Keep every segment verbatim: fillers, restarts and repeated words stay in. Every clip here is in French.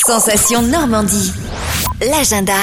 Sensation Normandie, l'agenda.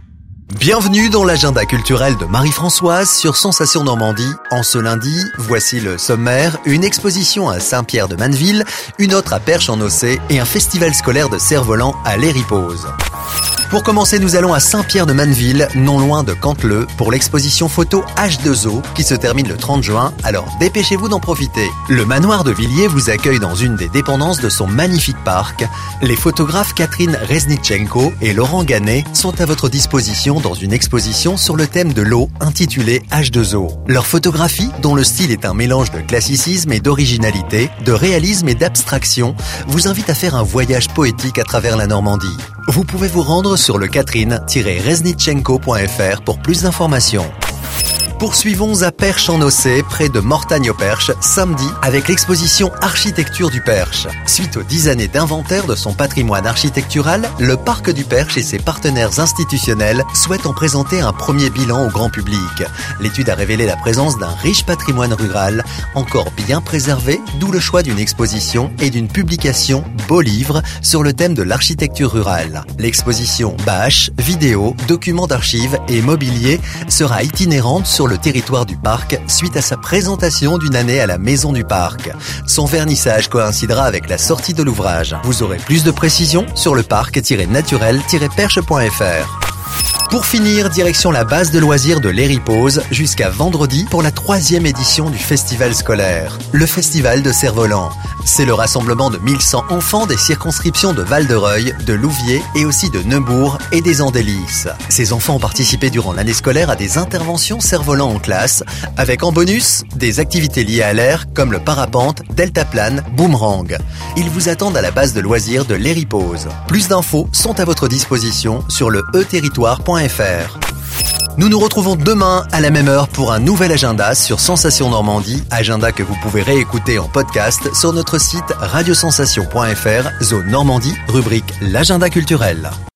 Bienvenue dans l'agenda culturel de Marie-Françoise sur Sensation Normandie. En ce lundi, voici le sommaire, une exposition à Saint-Pierre-de-Manneville, une autre à Perche-en-Aussay et un festival scolaire de cerf-volant à l'Héripose. Pour commencer, nous allons à Saint-Pierre-de-Manneville, non loin de Canteleu, pour l'exposition photo H deux O qui se termine le trente juin, alors dépêchez-vous d'en profiter. Le manoir de Villiers vous accueille dans une des dépendances de son magnifique parc. Les photographes Catherine Resnitchenko et Laurent Gannet sont à votre disposition dans une exposition sur le thème de l'eau intitulée H deux O. Leurs photographies, dont le style est un mélange de classicisme et d'originalité, de réalisme et d'abstraction, vous invitent à faire un voyage poétique à travers la Normandie. Vous pouvez vous rendre sur le catherine tiret resnitchenko point f r pour plus d'informations. Poursuivons à Perche-en-Aussay, près de Mortagne-au-Perche, samedi, avec l'exposition Architecture du Perche. Suite aux dix années d'inventaire de son patrimoine architectural, le Parc du Perche et ses partenaires institutionnels souhaitent en présenter un premier bilan au grand public. L'étude a révélé la présence d'un riche patrimoine rural, encore bien préservé, d'où le choix d'une exposition et d'une publication Beau Livre sur le thème de l'architecture rurale. L'exposition bâches, vidéos, documents d'archives et mobilier sera itinérante sur le territoire du parc suite à sa présentation d'une année à la Maison du Parc. Son vernissage coïncidera avec la sortie de l'ouvrage. Vous aurez plus de précisions sur le parc tiret naturel tiret perche point f r. Pour finir, direction la base de loisirs de l'Héripose jusqu'à vendredi pour la troisième édition du festival scolaire, le festival de cerf-volant. C'est le rassemblement de mille cent enfants des circonscriptions de Val-de-Reuil, de Louviers et aussi de Neubourg et des Andelys. Ces enfants ont participé durant l'année scolaire à des interventions cerf-volant en classe, avec en bonus des activités liées à l'air comme le parapente, deltaplane, boomerang. Ils vous attendent à la base de loisirs de l'Héripose. Plus d'infos sont à votre disposition sur le e territoire point f r. Nous nous retrouvons demain à la même heure pour un nouvel agenda sur Sensation Normandie, agenda que vous pouvez réécouter en podcast sur notre site radiosensation point f r, zone Normandie, rubrique l'agenda culturel.